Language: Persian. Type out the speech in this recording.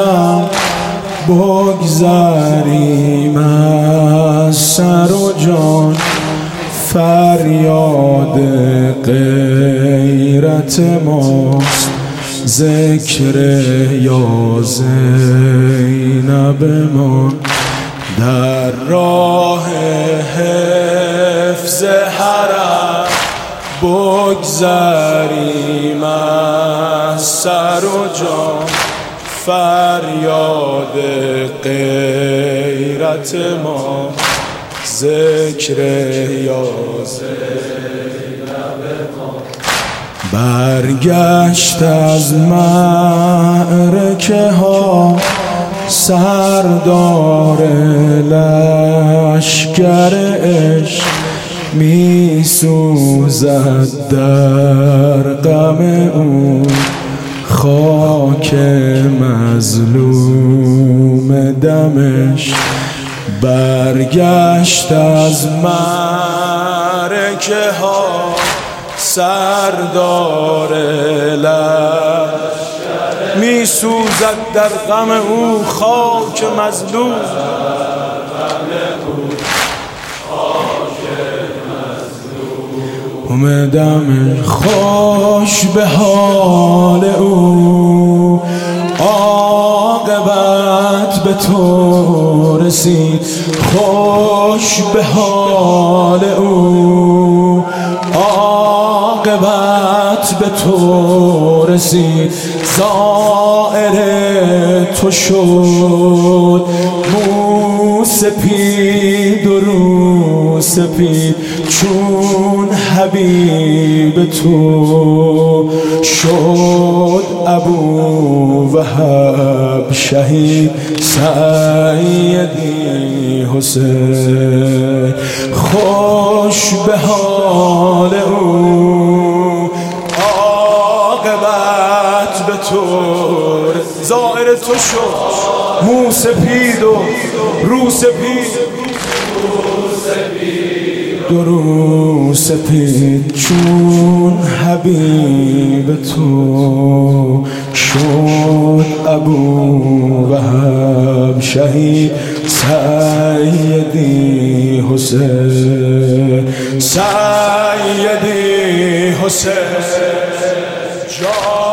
سرم بگذریم از سر و جان، فریاد غیرت ماست ذکر یا زینب ما. در راه حفظ حرم بگذریم از سر و جان، فریاد غیرت ما ذکر یا زینب ما. برگشت از معرکه ها سردار لشکر عشق، می سوزد در غم او خاک مظلوم دمشق. برگشت از معرکه ها سردار لشکر، می سوزد در غم او خاک مظلوم دمشق. خوش به حال او عاقبت به تو رسید، خوش به حال او عاقبت به تو رسید. زائر تو شد مو سپید و رو سپید، چون حبیب تو شد ابو وهب شهید. سیدی حسین خوش به حال او عاقبت به تو، زائر تو شد مو سپید و رو سپید، درو سپید، چون حبیب تو شد ابو وهب شهید. سیدی حسین سیدی حسین